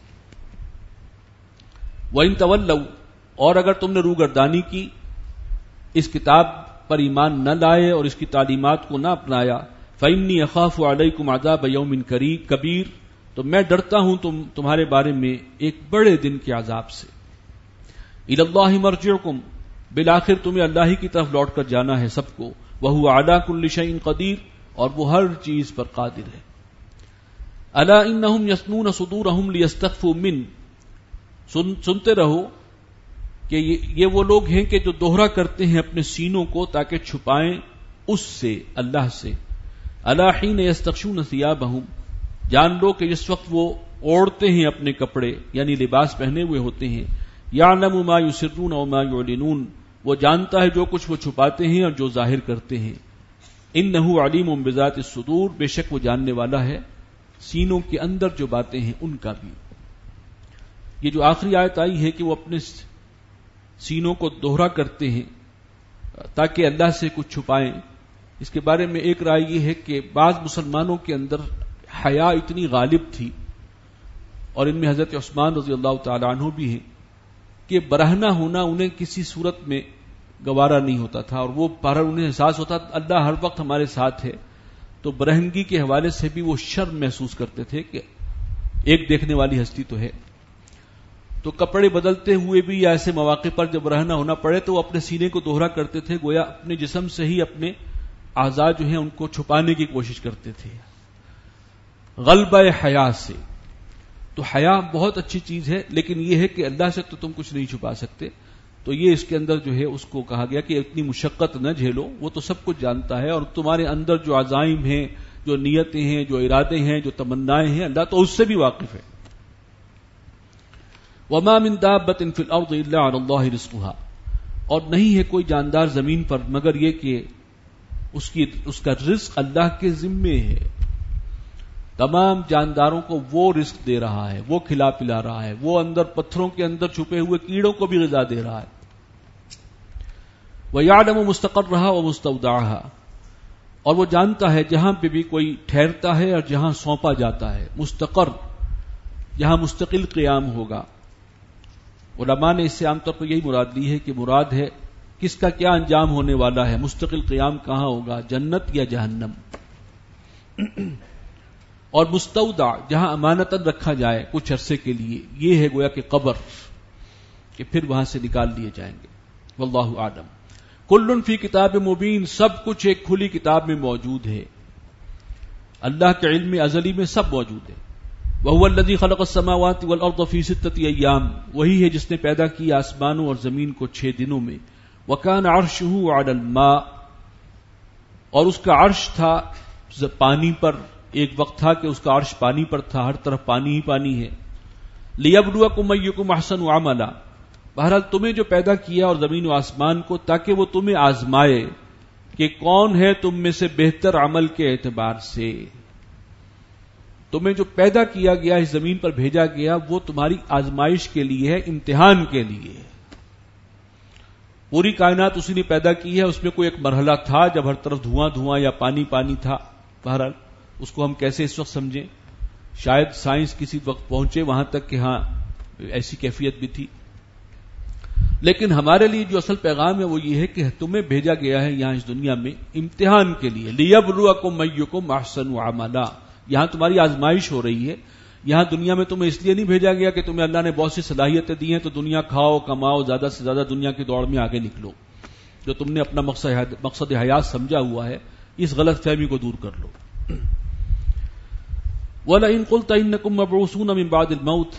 وَإِن تَوَلَّوْا، اور اگر تم نے روگردانی کی، اس کتاب پر ایمان نہ لائے اور اس کی تعلیمات کو نہ اپنایا، فَإِنِّي أَخَافُ عَلَيْكُمْ عَذَابَ يَوْمٍ كَبِيرٍ، تو میں ڈرتا ہوں تم تمہارے بارے میں ایک بڑے دن کے عذاب سے. إِلَى اللَّهِ مَرْجِعُكُمْ، بالآخر تمہیں اللہ ہی کی طرف لوٹ کر جانا ہے سب کو. وَهُوَ عَلَى كُلِّ شَيْءٍ قَدِيرٌ، اور وہ ہر چیز پر قادر ہے. أَلَا إِنَّهُمْ يَثْنُونَ صُدُورَهُمْ لِيَسْتَخْفُوا مِنْهُ، سن سنتے رہو کہ یہ وہ لوگ ہیں کہ جو دوہرا کرتے ہیں اپنے سینوں کو تاکہ چھپائیں اس سے، اللہ سے. أَلَا حِينَ يَسْتَغْشُونَ ثِيَابَهُمْ، جان لو کہ جس وقت وہ اوڑھتے ہیں اپنے کپڑے یعنی لباس پہنے ہوئے ہوتے ہیں، یعلم ما یسرون وما یعلنون، وہ جانتا ہے جو کچھ وہ چھپاتے ہیں اور جو ظاہر کرتے ہیں، انہ علیم بذات الصدور، بے شک وہ جاننے والا ہے سینوں کے اندر جو باتیں ہیں ان کا بھی۔ یہ جو آخری آیت آئی ہے کہ وہ اپنے سینوں کو دوہرا کرتے ہیں تاکہ اللہ سے کچھ چھپائیں، اس کے بارے میں ایک رائے یہ ہے کہ بعض مسلمانوں کے اندر حیا اتنی غالب تھی، اور ان میں حضرت عثمان رضی اللہ تعالی عنہ بھی ہیں، کہ برہنہ ہونا انہیں کسی صورت میں گوارا نہیں ہوتا تھا، اور وہ پر انہیں احساس ہوتا اللہ ہر وقت ہمارے ساتھ ہے، تو برہنگی کے حوالے سے بھی وہ شرم محسوس کرتے تھے کہ ایک دیکھنے والی ہستی تو ہے۔ تو کپڑے بدلتے ہوئے بھی یا ایسے مواقع پر جب برہنہ ہونا پڑے تو وہ اپنے سینے کو دوہرا کرتے تھے، گویا اپنے جسم سے ہی اپنے اعضاء جو ہیں ان کو چھپانے کی کوشش کرتے تھے غلبہ حیا سے۔ تو حیا بہت اچھی چیز ہے، لیکن یہ ہے کہ اللہ سے تو تم کچھ نہیں چھپا سکتے، تو یہ اس کے اندر جو ہے اس کو کہا گیا کہ اتنی مشقت نہ جھیلو، وہ تو سب کچھ جانتا ہے، اور تمہارے اندر جو عزائم ہیں، جو نیتیں ہیں، جو ارادے ہیں، جو تمنائیں ہیں، اللہ تو اس سے بھی واقف ہے۔ وما من دابۃ فی الارض الا علی اللہ رزقها، اور نہیں ہے کوئی جاندار زمین پر مگر یہ کہ اس کی اس کا رزق اللہ کے ذمے ہے۔ تمام جانداروں کو وہ رزق دے رہا ہے، وہ کھلا پلا رہا ہے، وہ اندر پتھروں کے اندر چھپے ہوئے کیڑوں کو بھی غذا دے رہا ہے۔ وَيَعْلَمُ مُسْتَقَرَّهَا وَمُسْتَوْدَعَهَا، اور وہ جانتا ہے جہاں پہ بھی کوئی ٹھہرتا ہے اور جہاں سونپا جاتا ہے۔ مستقر جہاں مستقل قیام ہوگا۔ علماء نے اس سے عام طور پر یہی مراد لی ہے کہ مراد ہے کس کا کیا انجام ہونے والا ہے، مستقل قیام کہاں ہوگا، جنت یا جہنم۔ اور مستودع جہاں امانتاً رکھا جائے کچھ عرصے کے لیے، یہ ہے گویا کہ قبر، کہ پھر وہاں سے نکال لیے جائیں گے۔ واللہ اعلم۔ کل فی کتاب مبین، سب کچھ ایک کھلی کتاب میں موجود ہے، اللہ کے علم ازلی میں سب موجود ہے۔ وَهُوَ الَّذِي خَلَقَ السَّمَاوَاتِ وَالْأَرْضَ فِي سِتَّةِ أَيَّامٍ، وہی ہے جس نے پیدا کیا آسمانوں اور زمین کو چھ دنوں میں۔ وَكَانَ عَرْشُهُ عَلَى الْمَاءِ، اور اس کا عرش تھا پانی پر، ایک وقت تھا کہ اس کا عرش پانی پر تھا، ہر طرف پانی ہی پانی ہے۔ لِيَبْلُوَكُمْ أَيُّكُمْ أَحْسَنُ عَمَلًا، بہرحال تمہیں جو پیدا کیا اور زمین و آسمان کو تاکہ وہ تمہیں آزمائے کہ کون ہے تم میں سے بہتر عمل کے اعتبار سے۔ تمہیں جو پیدا کیا گیا، اس زمین پر بھیجا گیا، وہ تمہاری آزمائش کے لیے ہے، امتحان کے لیے۔ پوری کائنات اسی نے پیدا کی ہے، اس میں کوئی ایک مرحلہ تھا جب ہر طرف دھواں دھواں یا پانی پانی تھا، بہرحال اس کو ہم کیسے اس وقت سمجھیں، شاید سائنس کسی وقت پہنچے وہاں تک کہ ہاں ایسی کیفیت بھی تھی، لیکن ہمارے لیے جو اصل پیغام ہے وہ یہ ہے کہ تمہیں بھیجا گیا ہے یہاں اس دنیا میں امتحان کے لیے۔ لِيَبْلُوَكُمْ أَيُّكُمْ أَحْسَنُ عَمَلًا، یہاں تمہاری آزمائش ہو رہی ہے۔ یہاں دنیا میں تمہیں اس لیے نہیں بھیجا گیا کہ تمہیں اللہ نے بہت سی صلاحیتیں دی ہیں تو دنیا کھاؤ کماؤ، زیادہ سے زیادہ دنیا کی دوڑ میں آگے نکلو، جو تم نے اپنا مقصد مقصد حیات سمجھا ہوا ہے، اس غلط فہمی کو دور کر لو۔ وَلَئِن قُلْتَ إِنَّكُمْ مَبْعُوثُونَ مِن بَعْدِ الْمَوْتِ،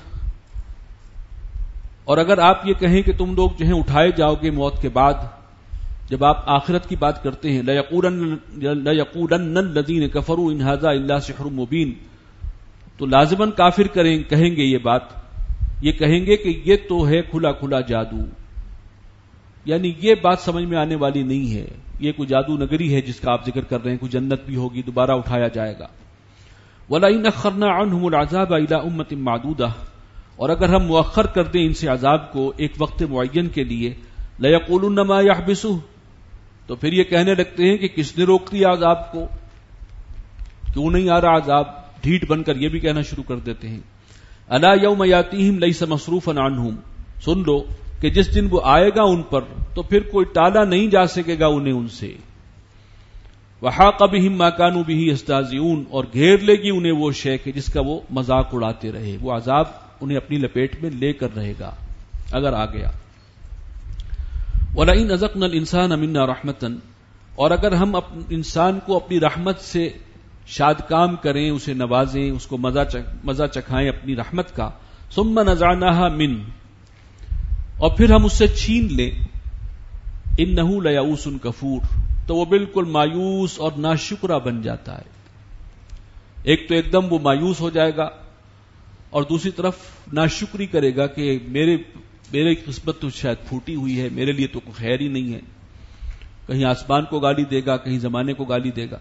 اور اگر آپ یہ کہیں کہ تم لوگ جو ہیں اٹھائے جاؤ گے موت کے بعد، جب آپ آخرت کی بات کرتے ہیں، لَيَقُولَنَّ الَّذِينَ كَفَرُوا إِنْ هَذَا إِلَّا سِحْرٌ مُبِينٌ، تو لازماً کافر کریں کہیں گے یہ بات، یہ کہیں گے کہ یہ تو ہے کھلا کھلا جادو، یعنی یہ بات سمجھ میں آنے والی نہیں ہے، یہ کوئی جادو نگری ہے جس کا آپ ذکر کر رہے ہیں، کوئی جنت بھی ہوگی، دوبارہ اٹھایا جائے گا۔ وَلَئِنْ أَخَّرْنَا عَنْهُمُ الْعَذَابَ إِلَىٰ أُمَّةٍ مَّعْدُودَةٍ، اور اگر ہم مؤخر کر دیں ان سے عذاب کو ایک وقت معین کے لیے، لَيَقُولُنَّ مَا يَحْبِسُهُ، تو پھر یہ کہنے لگتے ہیں کہ کس نے روک دیا عذاب کو، کیوں نہیں آ رہا عذاب، ڈھیٹ بن کر یہ بھی کہنا شروع کر دیتے ہیں۔ الا یوم یاتیہم لیس مصروفا عنہم، سن لو کہ جس دن وہ آئے گا ان پر تو پھر کوئی ٹالا نہیں جا سکے گا انہیں ان سے۔ وحاق بہم ما کانوا بہ یستہزئون، اور گھیر لے گی انہیں وہ شے کہ جس کا وہ مذاق اڑاتے رہے، وہ عذاب انہیں اپنی لپیٹ میں لے کر رہے گا اگر آ گیا۔ وَلَئِنْ أَذَقْنَا الْإِنسَانَ مِنَّا رَحْمَةً، اور اگر ہم انسان کو اپنی رحمت سے شاد کام کریں، اسے نوازیں، اس کو مزہ چکھائیں اپنی رحمت کا، ثُمَّ نَزَعْنَاهَا مِنْهُ، اور پھر ہم اس سے چھین لیں، إِنَّهُ لَيَئُوسٌ كَفُورٌ، تو وہ بالکل مایوس اور ناشکرہ بن جاتا ہے۔ ایک تو ایک دم وہ مایوس ہو جائے گا اور دوسری طرف ناشکری کرے گا کہ میرے میری قسمت تو شاید پھوٹی ہوئی ہے، میرے لیے تو کوئی خیر ہی نہیں ہے، کہیں آسمان کو گالی دے گا، کہیں زمانے کو گالی دے گا۔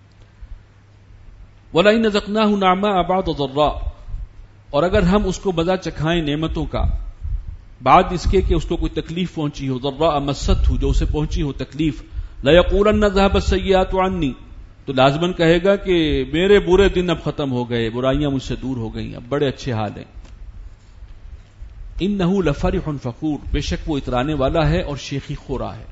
وَلَئِنْ نَذَقْنَاهُ نَعْمَاءَ بَعْدَ ضَرَّاءَ، اور اگر ہم اس کو مزہ چکھائیں نعمتوں کا بعد اس کے کہ اس کو کوئی تکلیف پہنچی ہو، ضراء مست ہو، جو اسے پہنچی ہو تکلیف، لَيَقُولَنَّ ذَهَبَ السَّيِّئَاتُ عَنِّي، تو لازماً کہے گا کہ میرے برے دن اب ختم ہو گئے، برائیاں مجھ سے دور ہو گئیں، اب بڑے اچھے حال ہیں۔ إِنَّهُ لَفَرِحٌ فَخُورٌ، بے شک وہ اترانے والا ہے اور شیخی خورا ہے۔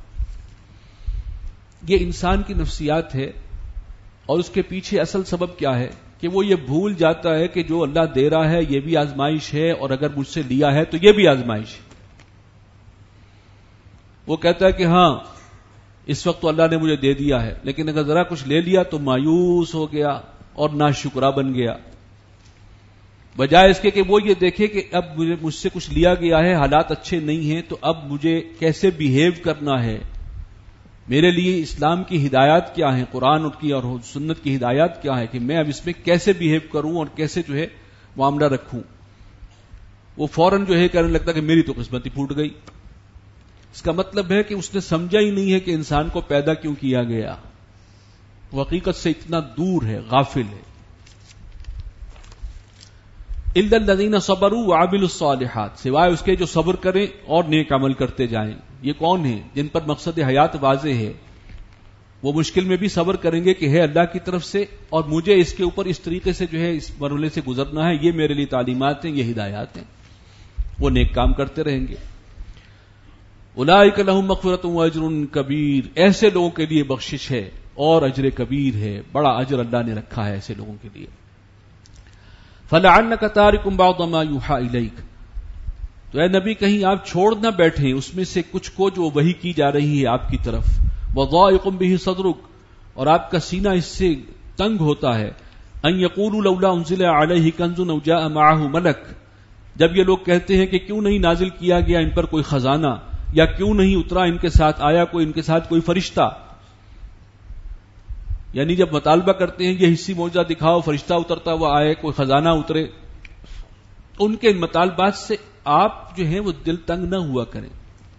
یہ انسان کی نفسیات ہے، اور اس کے پیچھے اصل سبب کیا ہے کہ وہ یہ بھول جاتا ہے کہ جو اللہ دے رہا ہے یہ بھی آزمائش ہے، اور اگر مجھ سے لیا ہے تو یہ بھی آزمائش ہے۔ وہ کہتا ہے کہ ہاں اس وقت تو اللہ نے مجھے دے دیا ہے، لیکن اگر ذرا کچھ لے لیا تو مایوس ہو گیا اور ناشکرا بن گیا، بجائے اس کے کہ وہ یہ دیکھے کہ اب مجھ سے کچھ لیا گیا ہے، حالات اچھے نہیں ہیں، تو اب مجھے کیسے بیہیو کرنا ہے، میرے لیے اسلام کی ہدایات کیا ہیں، قرآن کی اور سنت کی ہدایات کیا ہے کہ میں اب اس میں کیسے بیہیو کروں اور کیسے جو ہے معاملہ رکھوں۔ وہ فوراً جو ہے کہنے لگتا کہ میری تو قسمت ہی پھوٹ گئی۔ اس کا مطلب ہے کہ اس نے سمجھا ہی نہیں ہے کہ انسان کو پیدا کیوں کیا گیا، وہ حقیقت سے اتنا دور ہے، غافل ہے۔ اِلَّا الَّذِينَ صَبَرُوا وَعَمِلُوا الصَّالِحَاتِ، سوائے اس کے جو صبر کریں اور نیک عمل کرتے جائیں۔ یہ کون ہیں؟ جن پر مقصد حیات واضح ہے، وہ مشکل میں بھی صبر کریں گے کہ ہے اللہ کی طرف سے، اور مجھے اس کے اوپر اس طریقے سے جو ہے اس مرحلے سے گزرنا ہے، یہ میرے لیے تعلیمات ہیں، یہ ہدایات ہیں، وہ نیک کام کرتے رہیں گے۔ اولئک لہم مغفرۃ واجر کبیر، ایسے لوگوں کے لیے بخشش ہے اور اجر کبیر ہے، بڑا اجر اللہ نے رکھا ہے ایسے لوگوں کے لیے۔ فلعلک تارک بعض ما یوحی الیک، تو اے نبی کہیں آپ چھوڑ نہ بیٹھیں اس میں سے کچھ کو جو وحی کی جا رہی ہے آپ کی طرف، وضائق بہ صدرک، اور آپ کا سینہ اس سے تنگ ہوتا ہے، ان یقولوا لولا انزل علیہ کنز او جاء معه ملک، جب یہ لوگ کہتے ہیں کہ کیوں نہیں نازل کیا گیا ان پر کوئی خزانہ، یا کیوں نہیں اترا ان کے ساتھ، آیا کوئی ان کے ساتھ کوئی فرشتہ، یعنی جب مطالبہ کرتے ہیں یہ حصی معجزہ دکھاؤ، فرشتہ اترتا ہوا آئے، کوئی خزانہ اترے، ان کے مطالبات سے آپ جو ہیں وہ دل تنگ نہ ہوا کریں۔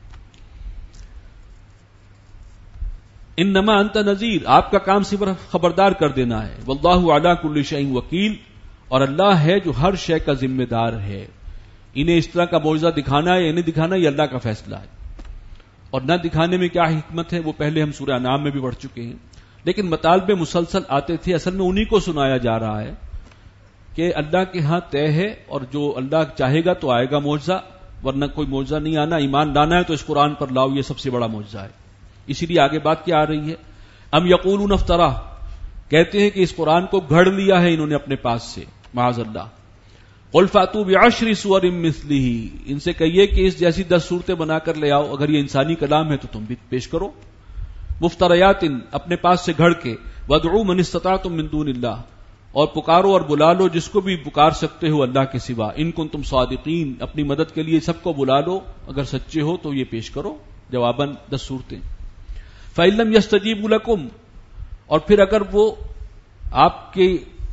انما انت نذیر، آپ کا کام صرف خبردار کر دینا ہے، واللہ علی کل شیء وکیل، اور اللہ ہے جو ہر شے کا ذمہ دار ہے۔ انہیں اس طرح کا معجزہ دکھانا ہے یا نہیں دکھانا یہ اللہ کا فیصلہ ہے، اور نہ دکھانے میں کیا حکمت ہے وہ پہلے ہم سورہ انعام میں بھی پڑھ چکے ہیں، لیکن مطالبے مسلسل آتے تھے، اصل میں انہی کو سنایا جا رہا ہے کہ اللہ کے ہاں طے ہے، اور جو اللہ چاہے گا تو آئے گا معجزہ، ورنہ کوئی معجزہ نہیں آنا، ایمان لانا ہے تو اس قرآن پر لاؤ، یہ سب سے بڑا معجزہ ہے۔ اسی لیے آگے بات کیا آ رہی ہے، ام یقولون افترا، کہتے ہیں کہ اس قرآن کو گھڑ لیا ہے انہوں نے اپنے پاس سے، معاذ اللہ۔ قل فاتوا بعشر سور مثلہ، ان سے کہیے کہ اس جیسی دس صورتیں بنا کر لے آؤ، اگر یہ انسانی کلام ہے تو تم بھی پیش کرو، مفتریات، اپنے پاس سے گھڑ کے، وادعوا من استطعتم من دون اللہ، اور پکارو اور بلا لو جس کو بھی پکار سکتے ہو اللہ کے سوا، ان کنتم صادقین، اپنی مدد کے لیے سب کو بلا لو، اگر سچے ہو تو یہ پیش کرو جواباً دس صورتیں۔ فإن لم يستجیبوا لکم، اور پھر اگر وہ آپ کی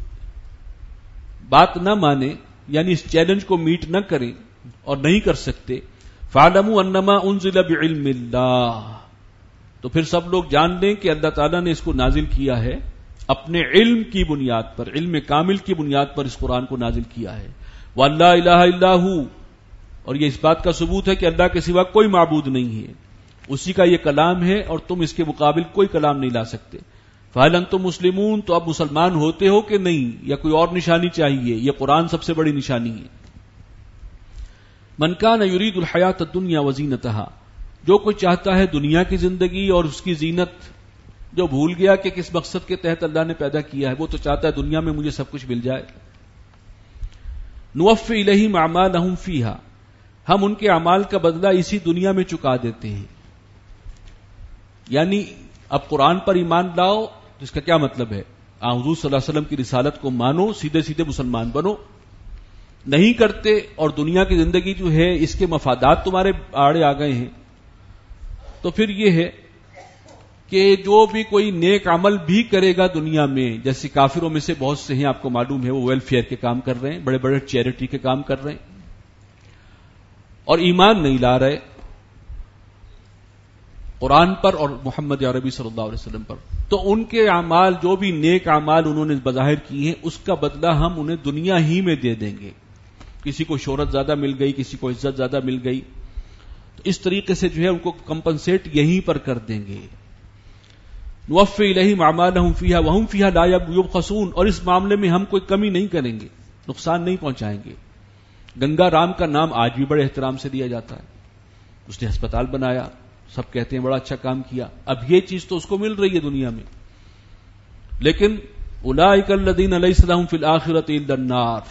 بات نہ مانے، یعنی اس چیلنج کو میٹ نہ کریں اور نہیں کر سکتے، فاعلموا انما انزل بعلم اللہ، تو پھر سب لوگ جان لیں کہ اللہ تعالیٰ نے اس کو نازل کیا ہے اپنے علم کی بنیاد پر، علم کامل کی بنیاد پر اس قرآن کو نازل کیا ہے۔ وَلَا إِلَٰهَ إِلَّا هُوَ، اور یہ اس بات کا ثبوت ہے کہ اللہ کے سوا کوئی معبود نہیں ہے، اسی کا یہ کلام ہے اور تم اس کے مقابل کوئی کلام نہیں لا سکتے۔ فَهَلْ أَنْتُمْ مُسْلِمُونَ، تو اب مسلمان ہوتے ہو کہ نہیں، یا کوئی اور نشانی چاہیے؟ یہ قرآن سب سے بڑی نشانی ہے۔ مَنْ كَانَ يُرِيدُ الْحَيَاةَ الدُّنْيَا وَزِينَتَهَا، جو کوئی چاہتا ہے دنیا کی زندگی اور اس کی زینت، جو بھول گیا کہ کس مقصد کے تحت اللہ نے پیدا کیا ہے، وہ تو چاہتا ہے دنیا میں مجھے سب کچھ مل جائے۔ نُوَفِّ إِلَيْهِمْ أَعْمَالَهُمْ فِيهَا، ہم ان کے اعمال کا بدلہ اسی دنیا میں چکا دیتے ہیں۔ یعنی اب قرآن پر ایمان لاؤ، جس کا کیا مطلب ہے؟ حضور صلی اللہ علیہ وسلم کی رسالت کو مانو، سیدھے سیدھے مسلمان بنو، نہیں کرتے اور دنیا کی زندگی جو ہے اس کے مفادات تمہارے آڑے آ گئے ہیں، تو پھر یہ ہے کہ جو بھی کوئی نیک عمل بھی کرے گا دنیا میں، جیسے کافروں میں سے بہت سے ہیں آپ کو معلوم ہے وہ ویلفیئر کے کام کر رہے ہیں، بڑے بڑے چیریٹی کے کام کر رہے ہیں اور ایمان نہیں لا رہے قرآن پر اور محمد عربی صلی اللہ علیہ وسلم پر، تو ان کے اعمال جو بھی نیک اعمال انہوں نے بظاہر کیے ہیں اس کا بدلہ ہم انہیں دنیا ہی میں دے دیں گے. کسی کو شہرت زیادہ مل گئی، کسی کو عزت زیادہ مل گئی، تو اس طریقے سے جو ہے ان کو کمپنسیٹ یہیں پر کر دیں گے. نوفی الیہم اعمالہم فیہا وہم فیہا لا یبخسون، اور اس معاملے میں ہم کوئی کمی نہیں کریں گے، نقصان نہیں پہنچائیں گے. گنگا رام کا نام آج بھی بڑے احترام سے لیا جاتا ہے، اس نے ہسپتال بنایا، سب کہتے ہیں بڑا اچھا کام کیا. اب یہ چیز تو اس کو مل رہی ہے دنیا میں، لیکن اولئک الذین لیس لہم فی الآخرۃ الا النار.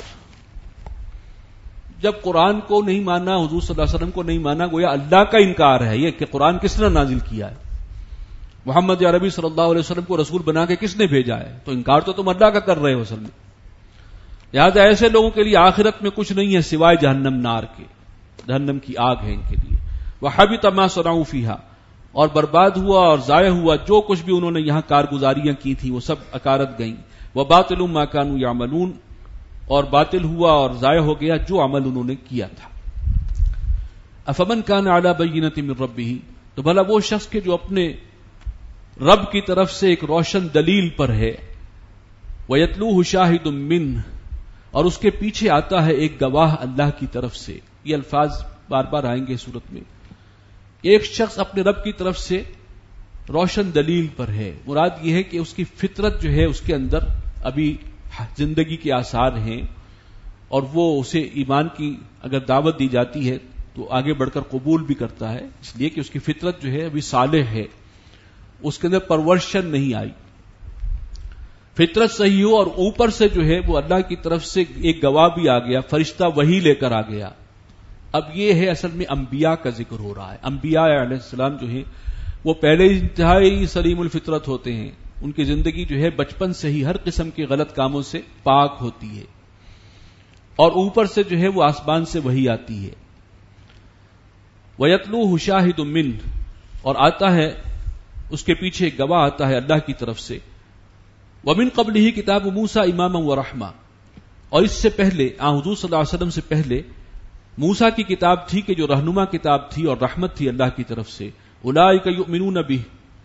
جب قرآن کو نہیں مانا، حضور صلی اللہ علیہ وسلم کو نہیں مانا، گویا اللہ کا انکار ہے یہ کہ قرآن کس نے نازل کیا ہے، محمد عربی صلی اللہ علیہ وسلم کو رسول بنا کے کس نے بھیجا ہے، تو انکار تو تم اللہ کا کر رہے ہو اصل میں. لہٰذا ایسے لوگوں کے لیے آخرت میں کچھ نہیں ہے سوائے جہنم نار کے، جہنم کی آگ ہے ان کے لیے. وَحَبِطَ مَا صَنَعُوا فِيهَا، اور برباد ہوا اور ضائع ہوا جو کچھ بھی انہوں نے یہاں کارگزاریاں کی تھیں وہ سب اکارت گئیں. وَبَاطِلٌ مَا كَانُوا يَعْمَلُونَ، اور باطل ہوا اور ضائع ہو گیا جو عمل انہوں نے کیا تھا. أَفَمَنْ كَانَ عَلَى بَيِّنَةٍ مِّن رَبِّهِ، تو بھلا وہ شخص کے جو اپنے رب کی طرف سے ایک روشن دلیل پر ہے، وَيَتْلُوهُ شَاهِدٌ مِّنْهُ، اور اس کے پیچھے آتا ہے ایک گواہ اللہ کی طرف سے. یہ الفاظ بار بار آئیں گے صورت میں. ایک شخص اپنے رب کی طرف سے روشن دلیل پر ہے، مراد یہ ہے کہ اس کی فطرت جو ہے اس کے اندر ابھی زندگی کے آثار ہیں، اور وہ اسے ایمان کی اگر دعوت دی جاتی ہے تو آگے بڑھ کر قبول بھی کرتا ہے، اس لیے کہ اس کی فطرت جو ہے ابھی صالح ہے، اس کے اندر پرورشن نہیں آئی. فطرت صحیح ہو اور اوپر سے جو ہے وہ اللہ کی طرف سے ایک گواہ بھی آ گیا، فرشتہ وہی لے کر آ گیا. اب یہ ہے اصل میں انبیاء کا ذکر ہو رہا ہے. انبیاء علیہ السلام جو ہیں وہ پہلے انتہائی سلیم الفطرت ہوتے ہیں، ان کی زندگی جو ہے بچپن سے ہی ہر قسم کے غلط کاموں سے پاک ہوتی ہے، اور اوپر سے جو ہے وہ آسمان سے وہی آتی ہے. وَيَتْلُوهُ شَاهِدٌ مِّنْهُ، اور آتا ہے اس کے پیچھے گواہ آتا ہے اللہ کی طرف سے. وَمِن قَبْلِهِ كِتَابُ مُوسَىٰ إِمَامًا وَرَحْمَةً، اور اس سے پہلے آن حضور صلی اللہ علیہ وسلم سے پہلے موسیٰ کی کتاب تھی کہ جو رہنما کتاب تھی اور رحمت تھی اللہ کی طرف سے. اولئک یؤمنون بہ،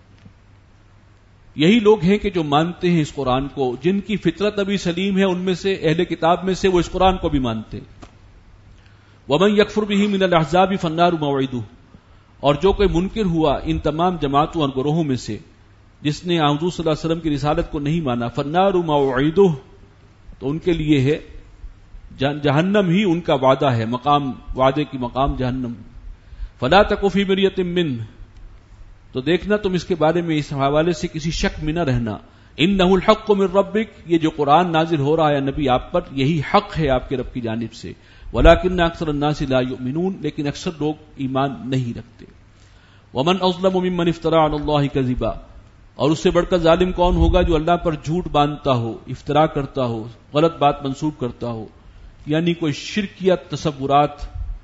یہی لوگ ہیں کہ جو مانتے ہیں اس قرآن کو، جن کی فطرت ابھی سلیم ہے ان میں سے اہل کتاب میں سے وہ اس قرآن کو بھی مانتے. ومن یکفر بہ من الاحزاب فالنار موعدہ، اور جو کوئی منکر ہوا ان تمام جماعتوں اور گروہوں میں سے جس نے حضور صلی اللہ علیہ وسلم کی رسالت کو نہیں مانا، فالنار موعدہ، تو ان کے لیے ہے جہنم ہی ان کا وعدہ ہے، مقام وعدے کی مقام جہنم. فلا تک فی مریۃ منہ، تو دیکھنا تم اس کے بارے میں اس حوالے سے کسی شک میں نہ رہنا. انہ الحق من ربک، یہ جو قرآن نازل ہو رہا ہے نبی آپ پر یہی حق ہے آپ کے رب کی جانب سے. ولکن اکثر الناس لا یؤمنون، لیکن اکثر لوگ ایمان نہیں رکھتے. ومن اظلم ممن افترى علی اللہ کذبا، اور اس سے بڑھ کر ظالم کون ہوگا جو اللہ پر جھوٹ باندھتا ہو، افترا کرتا ہو، غلط بات منسوب کرتا ہو، یعنی کوئی شرکیت تصورات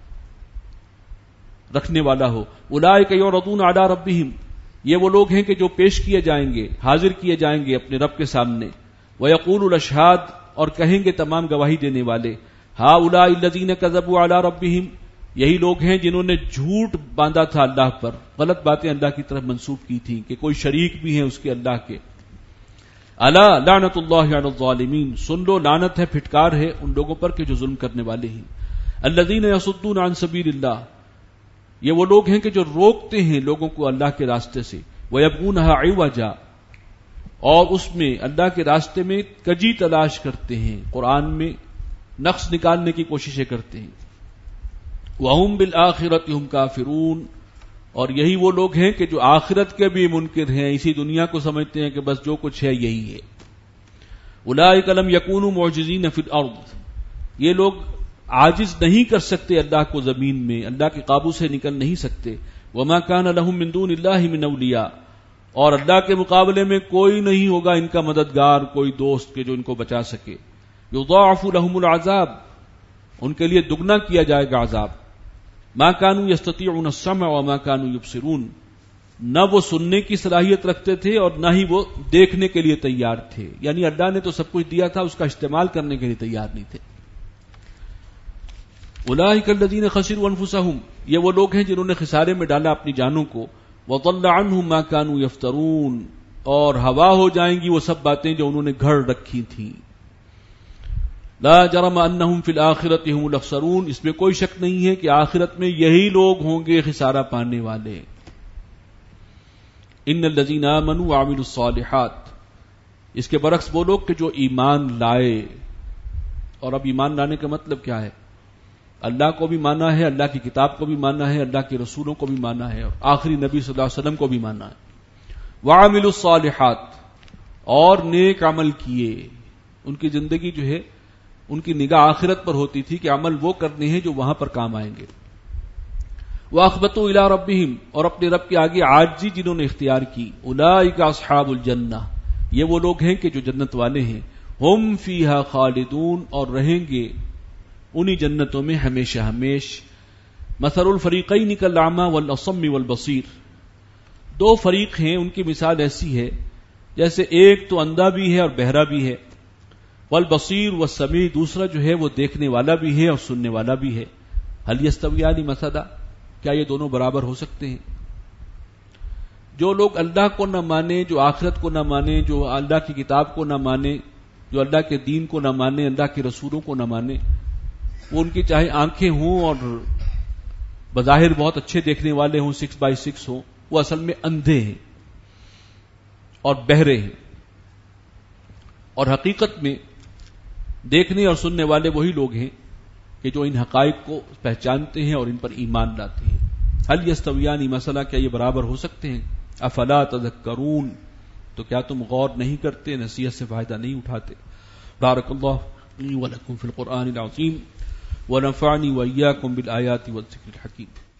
رکھنے والا ہو. اولئک یعرضون علی ربہم، یہ وہ لوگ ہیں کہ جو پیش کیے جائیں گے، حاضر کیے جائیں گے اپنے رب کے سامنے. ویقول الاشہاد، اور کہیں گے تمام گواہی دینے والے، ہؤلاء الذین کذبوا علی ربہم، یہی لوگ ہیں جنہوں نے جھوٹ باندھا تھا اللہ پر، غلط باتیں اللہ کی طرف منسوب کی تھیں کہ کوئی شریک بھی ہیں اس کے اللہ کے. الا لعنت اللہ علی الظالمین، سن لو لعنت ہے، پھٹکار ہے ان لوگوں پر کہ جو ظلم کرنے والے ہیں. الذین یصدون عن سبیل اللہ، یہ وہ لوگ ہیں کہ جو روکتے ہیں لوگوں کو اللہ کے راستے سے. وَيَبْغُونَهَا عِوَجًا، اور اس میں اللہ کے راستے میں کجی تلاش کرتے ہیں، قرآن میں نقص نکالنے کی کوششیں کرتے ہیں. وَهُمْ بِالْآخِرَةِ هُمْ كَافِرُونَ، اور یہی وہ لوگ ہیں کہ جو آخرت کے بھی منکر ہیں، اسی دنیا کو سمجھتے ہیں کہ بس جو کچھ ہے یہی ہے. اولئک لم یکونوا معجزین فی الارض، یہ لوگ عاجز نہیں کر سکتے اللہ کو زمین میں، اللہ کے قابو سے نکل نہیں سکتے. وما کان لهم من دون اللہ من اولیاء، اور اللہ کے مقابلے میں کوئی نہیں ہوگا ان کا مددگار، کوئی دوست کہ جو ان کو بچا سکے. یضاعف لهم العذاب، ان کے لیے دگنا کیا جائے گا عذاب. ما كانوا يستطيعون السمع وما كانوا يبصرون، نہ وہ سننے کی صلاحیت رکھتے تھے اور نہ ہی وہ دیکھنے کے لیے تیار تھے، یعنی اللہ نے تو سب کچھ دیا تھا، اس کا استعمال کرنے کے لیے تیار نہیں تھے۔ اولئک الذین خسروا انفسهم، یہ وہ لوگ ہیں جنہوں نے خسارے میں ڈالا اپنی جانوں کو، وضل عنهم ما كانوا یفترون، اور ہوا ہو جائیں گی وہ سب باتیں جو انہوں نے گھڑ رکھی تھیں۔ لا جرم انہم فی الآخرۃ هم الاخسرون، اس میں کوئی شک نہیں ہے کہ آخرت میں یہی لوگ ہوں گے خسارہ پانے والے۔ ان الذین آمنوا وعملوا الصالحات، اس کے برعکس وہ لوگ کہ جو ایمان لائے، اور اب ایمان لانے کا مطلب کیا ہے؟ اللہ کو بھی مانا ہے، اللہ کی کتاب کو بھی مانا ہے، اللہ کے رسولوں کو بھی مانا ہے، اور آخری نبی صلی اللہ علیہ وسلم کو بھی مانا ہے۔ وعملوا الصالحات، اور نیک عمل کیے۔ ان کی زندگی جو ہے ان کی نگاہ آخرت پر ہوتی تھی کہ عمل وہ کرنے ہیں جو وہاں پر کام آئیں گے۔ وَأَخْبَتُوا إِلَىٰ رَبِّهِمْ، اور اپنے رب کے آگے عاجزی جنہوں نے اختیار کی۔ أُولَٰئِكَ أَصْحَابُ الْجَنَّةِ، یہ وہ لوگ ہیں کہ جو جنت والے ہیں۔ ہم فیہا خالدون، اور رہیں گے انہی جنتوں میں ہمیشہ ہمیش۔ مثل الفریقین کالأعمى والأصم والبصیر، دو فریق ہیں ان کی مثال ایسی ہے جیسے ایک تو اندھا بھی ہے اور بہرا بھی ہے، والبصیر والسمیع، دوسرا جو ہے وہ دیکھنے والا بھی ہے اور سننے والا بھی ہے۔ هل یستویان مثلا، کیا یہ دونوں برابر ہو سکتے ہیں؟ جو لوگ اللہ کو نہ مانے، جو آخرت کو نہ مانے، جو اللہ کی کتاب کو نہ مانے، جو اللہ کے دین کو نہ مانے، اللہ کے رسولوں کو نہ مانے، وہ ان کی چاہے آنکھیں ہوں اور بظاہر بہت اچھے دیکھنے والے ہوں، سکس بائی سکس ہوں، وہ اصل میں اندھے ہیں اور بہرے ہیں، اور حقیقت میں دیکھنے اور سننے والے وہی لوگ ہیں کہ جو ان حقائق کو پہچانتے ہیں اور ان پر ایمان لاتے ہیں۔ هل یستویان مثلا، کیا یہ برابر ہو سکتے ہیں؟ افلا تذکرون، تو کیا تم غور نہیں کرتے، نصیحت سے فائدہ نہیں اٹھاتے؟ بارک اللہ لی ولکم فی القرآن العظیم ونفعنی وإیاکم بالآیات والذکر الحکیم۔